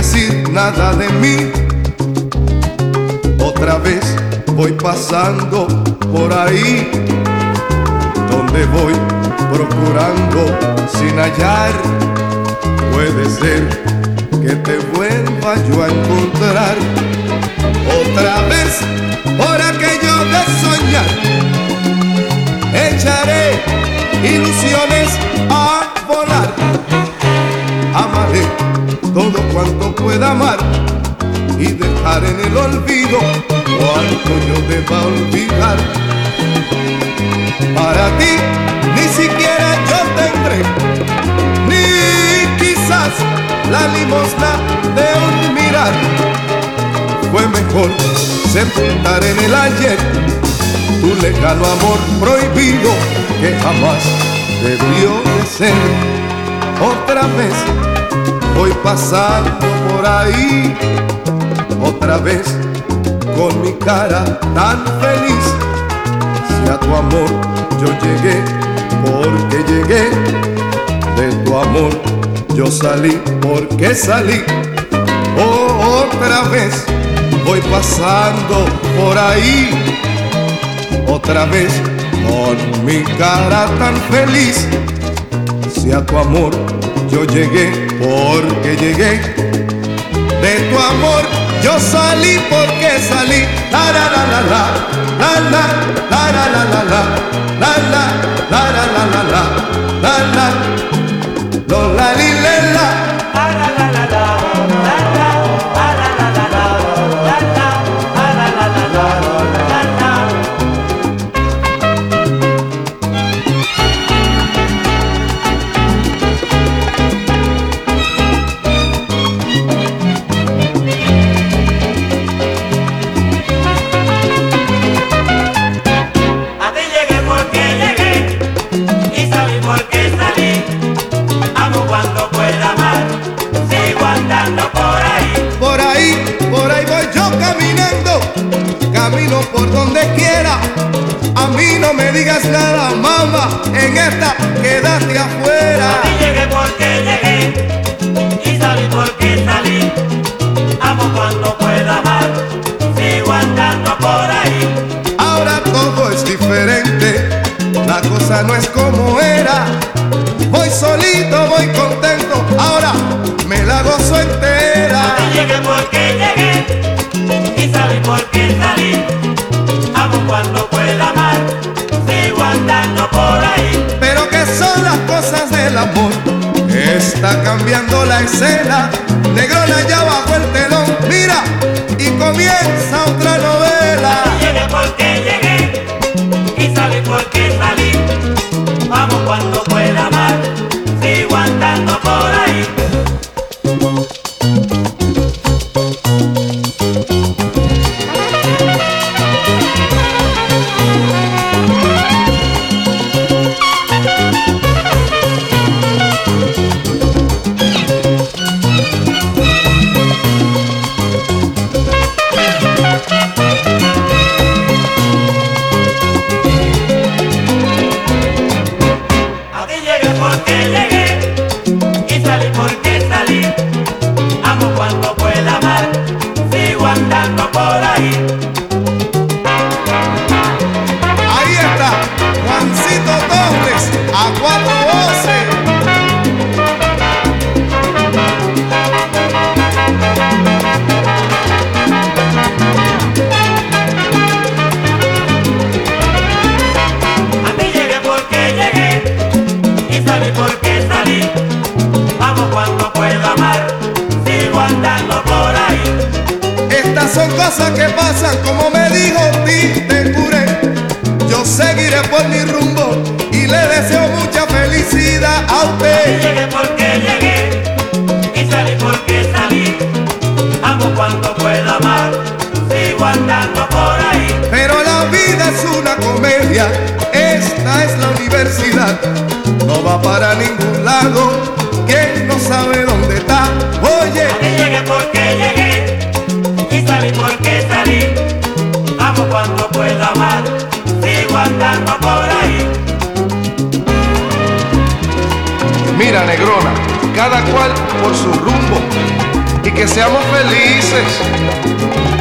decir nada de mí. Otra vez voy pasando por ahí, donde voy procurando sin hallar. Puede ser que te vuelva yo a encontrar. Otra vez, por aquello de soñar, echaré ilusiones a volar. Amaré todo cuanto pueda amar y dejar en el olvido cuanto yo deba olvidar. Para ti ni siquiera yo tendré, ni quizás la limosna de un mirar. Fue mejor sepultar en el ayer tu lejano amor prohibido que jamás debió de ser. Otra vez voy pasando por ahí, otra vez con mi cara tan feliz. Si a tu amor yo llegué, porque llegué. De tu amor yo salí, porque salí. Oh, otra vez voy pasando por ahí, otra vez con mi cara tan feliz. Si a tu amor yo llegué, porque llegué. De tu amor yo salí, porque salí. La la la la la, la la la la la la la, la la la la la la la, la la lo la li le la, la la la la la, la la la la la la, la la la la la la. Camino por donde quiera, a mí no me digas nada, mamá, en esta quédate afuera. A ti llegué porque llegué y salí porque salí. Amo cuando pueda amar, sigo andando por ahí. Ahora todo es diferente, la cosa no es como era. Voy solito, voy contento, ahora me la gozo entera. A ti llegué porque llegué y salí porque salí. Amo cuando pueda amar, sigo andando por ahí. Pero que son las cosas del amor, está cambiando la escena. Negrona ya bajo el telón, mira, y comienza otra novela. A ti llegué porque llegué y salí porque salí. Amo cuando pueda amar, sigo andando por ahí. Ahí está, Juancito Torres, a cuatro voces. A ti llegué porque llegué y salí porque salí. Amo cuando puedo amar, sigo andando por ahí. Estas son cosas que pasan, como me dijo Tite Curé. Yo seguiré por mi rumbo y le deseo mucha felicidad a A ti usted. llegué porque llegué y salí porque salí. Amo cuando puedo amar, sigo andando por ahí. Pero la vida es una comedia, esta es la universidad. No va para ningún lado, ¿quién no sabe dónde está? Oye, A ti llegué porque llegué y salí porque salí. Amo cuando puedo amar, sigo andando por ahí. mira, negrona, cada cual por su rumbo. y que seamos felices.